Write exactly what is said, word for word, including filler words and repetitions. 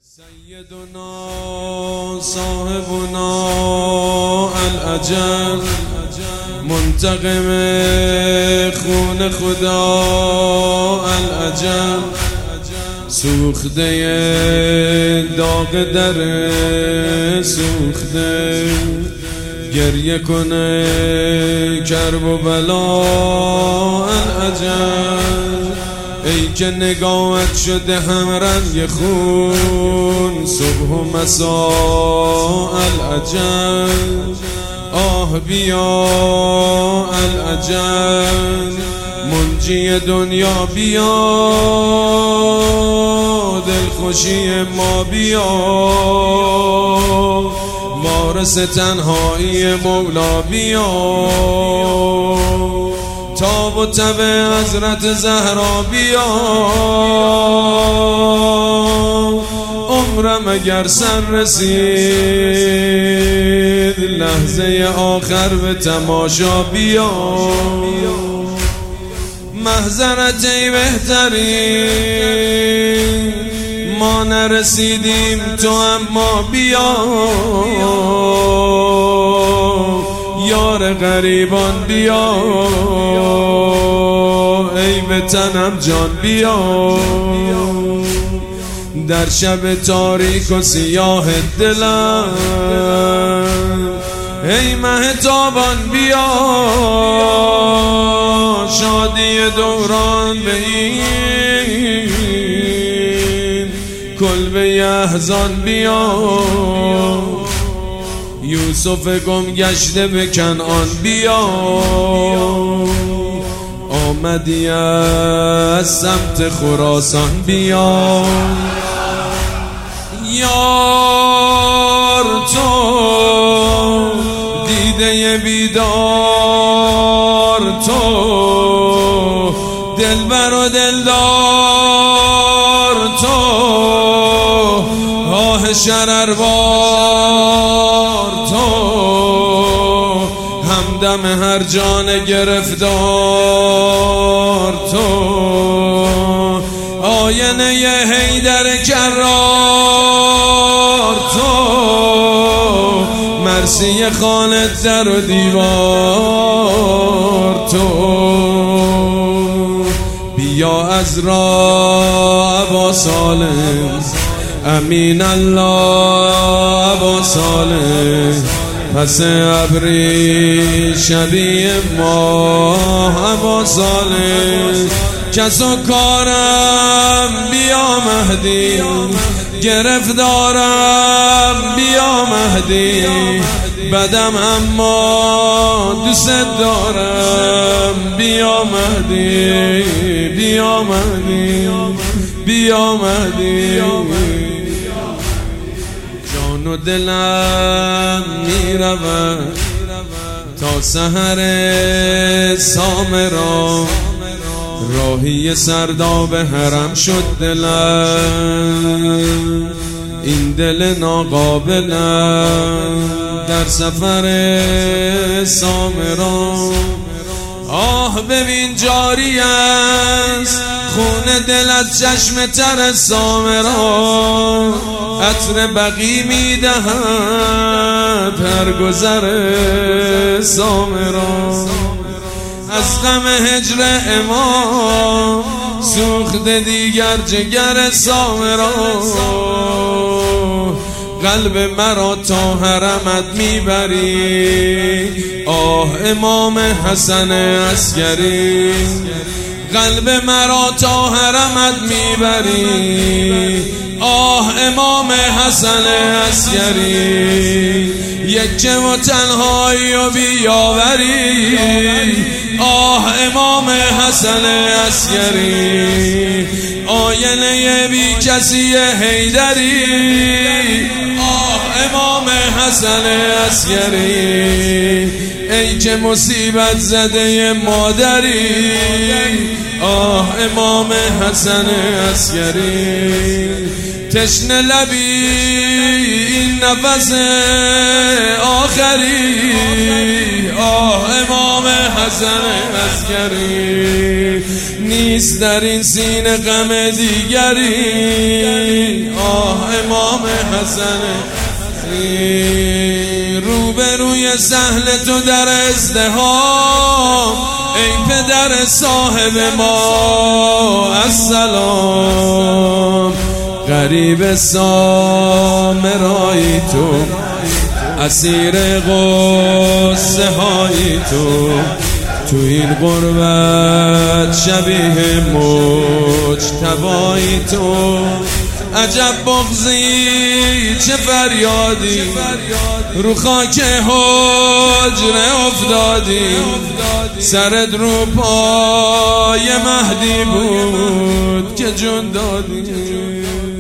سیدنا صاحبنا الاجل منتقم خون خدا الاجل سوخته داغ در سوخته گریه کنه کرب و بلا الاجل ای که نگاهت شده هم رنگ خون صبح و مسا الاجل آه بیا الاجل منجی دنیا بیا دلخوشی ما بیا وارث تنهایی مولا بیا تاب و تب حضرت زهرا بیا عمرم اگر سر رسید لحظه آخر به تماشا بیا محضرت ای بهترین ما نرسیدیم تو اما بیا یار غریبان بیا ای به تنم جان بیا در شب تاریک و سیاه دلم ای مه تابان بیا شادی دوران به این کلبه احزان بیا یوسف گم گشته به کنعان بیا آمدی از سمت خراسان بیا یار تو دیده بیدار تو دلبر و دلدار تو آه شرروار تو همدم هر جان گرفتار تو آینه حیدر کرار تو مرسی خانه در و دیوار تو بیا از راه ابا سالم امین الله ابا سالم پس ابری شبیه ما ابا سالم کس و کارم بیا مهدی گرفتارم بیا مهدی بدم اما دوست دارم بیا مهدی بیا مهدی بیا مهدی جان و دلم میرود تا سحر سامرا راهی سرداب حرم شد دلم این دل ناقابلم در سفر سامرا آه ببین جاری است خون دل از چشم تر سامرا عطر بقی میدهد هر گذر سامرا از غم هجر امام سوخت دیگر جگر سامرا قلب مرا تا حرمت میبری آه امام حسن عسکری قلب مرا تا حرمت میبری آه امام حسن عسکری یک و تنهایی و بیاوری آه امام حسن عسکری آینه بی کسی حیدری آه امام حسن عسکری ای که مصیبت زده مادری آه امام حسن عسکری تشنه لبی این نفس آخری آه امام حسن عسکری نیست در این سینه غم دیگری آه امام حسن. روبروی سهل تو در ازدهام ای پدر صاحب ما السلام. غریب سامرایی تو، اسیر غصه های تو، تو این غربت شبیه مجتبایی تو. عجب بغضی چه فریادی رو خاک حجره افتادی. سرت رو پای مهدی بود که جون دادی.